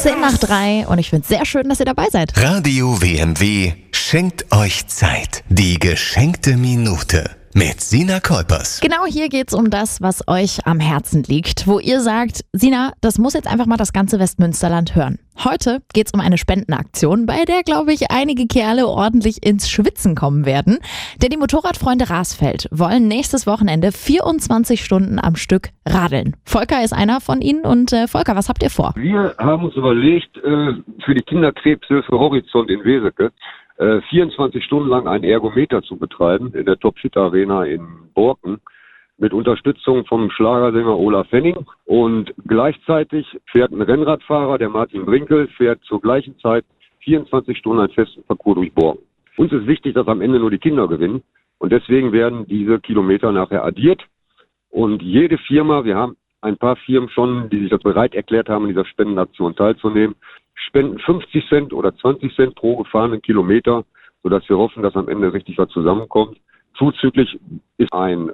10:10 und ich finde es sehr schön, dass ihr dabei seid. Radio WMW schenkt euch Zeit. Die geschenkte Minute mit Sina Kolpers. Genau hier geht es um das, was euch am Herzen liegt, wo ihr sagt, Sina, das muss jetzt einfach mal das ganze Westmünsterland hören. Heute geht es um eine Spendenaktion, bei der, glaube ich, einige Kerle ordentlich ins Schwitzen kommen werden. Denn die Motorradfreunde Rasfeld wollen nächstes Wochenende 24 Stunden am Stück radeln. Volker ist einer von ihnen und Volker, was habt ihr vor? Wir haben uns überlegt, für die Kinderkrebshilfe Horizont in Weseke 24 Stunden lang einen Ergometer zu betreiben in der Top Fit Arena in Borken mit Unterstützung vom Schlagersänger Olaf Henning. Und gleichzeitig fährt ein Rennradfahrer, der Martin Brinkel, fährt zur gleichen Zeit 24 Stunden einen festen Parcours durch Borken. Uns ist wichtig, dass am Ende nur die Kinder gewinnen. Und deswegen werden diese Kilometer nachher addiert. Und jede Firma, wir haben ein paar Firmen schon, die sich das bereit erklärt haben, in dieser Spendenaktion teilzunehmen, spenden 50 Cent oder 20 Cent pro gefahrenen Kilometer, sodass wir hoffen, dass am Ende richtig was zusammenkommt. Zuzüglich ist ein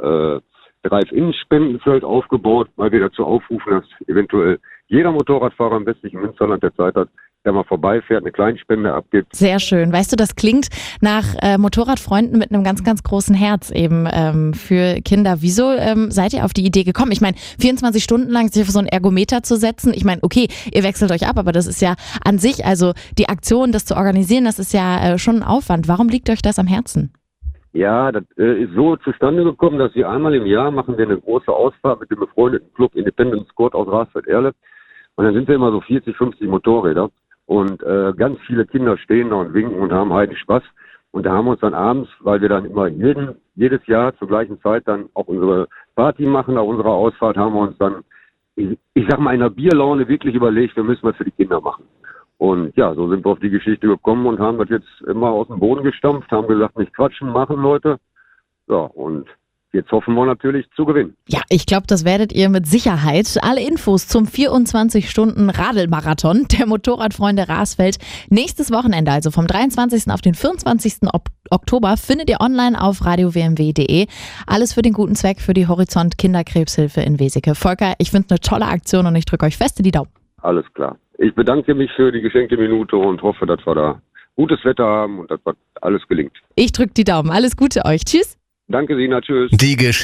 Drive-In-Spendenfeld aufgebaut, weil wir dazu aufrufen, dass eventuell jeder Motorradfahrer im westlichen Münsterland, der Zeit hat, der mal vorbeifährt, eine Kleinspende abgibt. Sehr schön. Weißt du, das klingt nach Motorradfreunden mit einem ganz, ganz großen Herz eben für Kinder. Wieso seid ihr auf die Idee gekommen? Ich meine, 24 Stunden lang sich auf so einen Ergometer zu setzen. Ich meine, okay, ihr wechselt euch ab, aber das ist ja an sich, also die Aktion, das zu organisieren, das ist ja schon ein Aufwand. Warum liegt euch das am Herzen? Ja, das ist so zustande gekommen, dass wir einmal im Jahr machen wir eine große Ausfahrt mit dem befreundeten Club Independent Squad aus Rasfeld-Erle. Und dann sind wir immer so 40, 50 Motorräder. Und ganz viele Kinder stehen da und winken und haben heiden Spaß. Und da haben wir uns dann abends, weil wir dann immer jedes Jahr zur gleichen Zeit dann auch unsere Party machen, nach unserer Ausfahrt, haben wir uns dann, ich sag mal, in einer Bierlaune wirklich überlegt, wir müssen was für die Kinder machen. Und ja, so sind wir auf die Geschichte gekommen und haben das jetzt immer aus dem Boden gestampft, haben gesagt, nicht quatschen, machen, Leute. Ja, und jetzt hoffen wir natürlich zu gewinnen. Ja, ich glaube, das werdet ihr mit Sicherheit. Alle Infos zum 24-Stunden-Radelmarathon der Motorradfreunde Rasfeld nächstes Wochenende, also vom 23. auf den 24. Oktober, findet ihr online auf radiowmw.de. Alles für den guten Zweck, für die Horizont Kinderkrebshilfe in Weseke. Volker, ich finde es eine tolle Aktion und ich drücke euch fest in die Daumen. Alles klar. Ich bedanke mich für die geschenkte Minute und hoffe, dass wir da gutes Wetter haben und dass alles gelingt. Ich drücke die Daumen. Alles Gute euch. Tschüss. Danke, Sina. Tschüss.